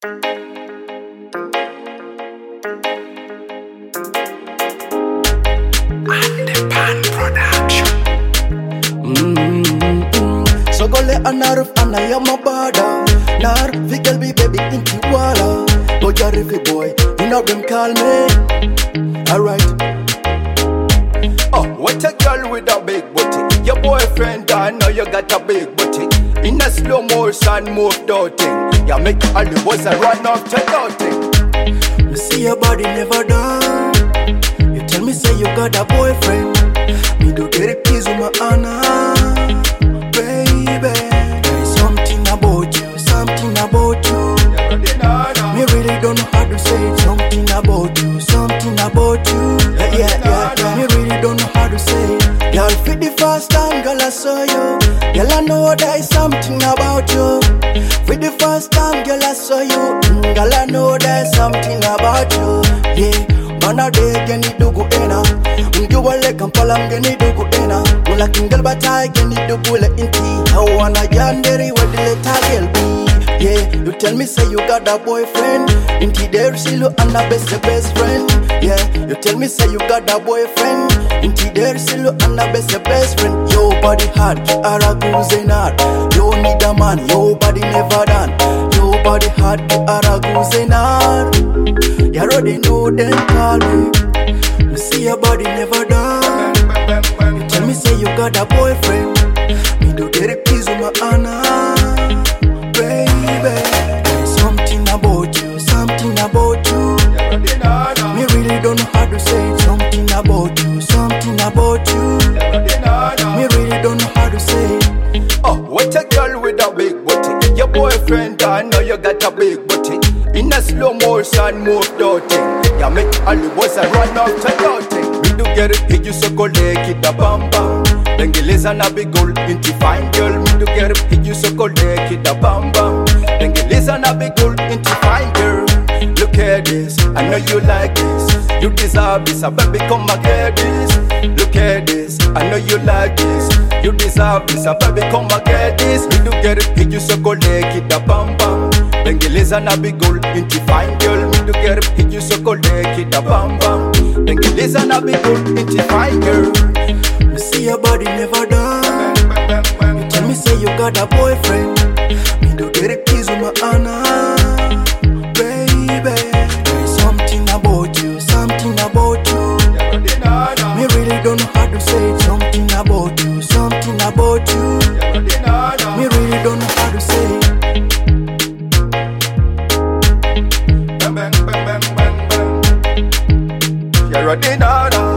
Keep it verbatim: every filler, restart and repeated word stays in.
Pan Production. Mm-hmm. So go let another and I am a bada. Nar, figel be baby inti wala. Go jarifi boy, you know them call me. Alright. Oh, what a girl with a big booty. Your boyfriend, I know you got a big booty. In a slow motion, move doting. You make all the boys a run off to doting. You see your body never done. You tell me say you got a boyfriend. Me do get it please with my honor. Baby, there is something about you, something about you. Me really don't know how to say it. Something about you, something about you. Yeah, yeah, yeah, yeah. Me really don't know how to say it. Girl, for the first time, girl, I saw you. Girl, I know there is something about you. For the first time, girl, I saw you. Mm, girl, I know there's something about you. Yeah, mana de geni dugu ena. Ungiwa le kampala mgeni dugu ena. Mula kingal batai geni dugu le inti. Hawana janderi wadile tagel bi. Yeah, you tell me say you got a boyfriend. Inti there silu anna best best friend. Yeah, you tell me say you got a boyfriend. Inti there silu anna best best friend. Your body hard, you are a guzenar. You need a man, your body never done. Your body hard, you are a guzenar. You already know them call me. You see your body never done. You tell me say you got a boyfriend. Me do get it please with my honor. Baby, there's something about you, something about you. Me really don't know how to say it. Something about you, something about you. Me really don't know how to say it. Oh, what a girl with a big booty. Your boyfriend, I know you got a big booty. In a slow motion, move doting. You make all the boys a run off to doting. We do get it, hit you so go leg it a bam bam. Bengeleza na big goal into fine girl. Me do get it, hit you so go leg it a bam bam. Bengeleza na big goal into fine girl. Look at this, I know you like this. You deserve this, I baby come and get this. Look at this, I know you like this. You deserve this, I baby come and get this. Me do get it, hit you so go leg it a bam bam. Bengeleza na big goal into fine girl. Me do get it, hit you so go leg it a bam bam. Bengeleza na big goal into fine girl. You see your body never done. You tell me say you got a boyfriend. Me do get it please with my honor. Baby, there is something about you, something about you. Me really don't know how to say it. Something about you, something about you. Me really don't know how to say it. Bang, bang, bang, bang, bang. You're a dinner.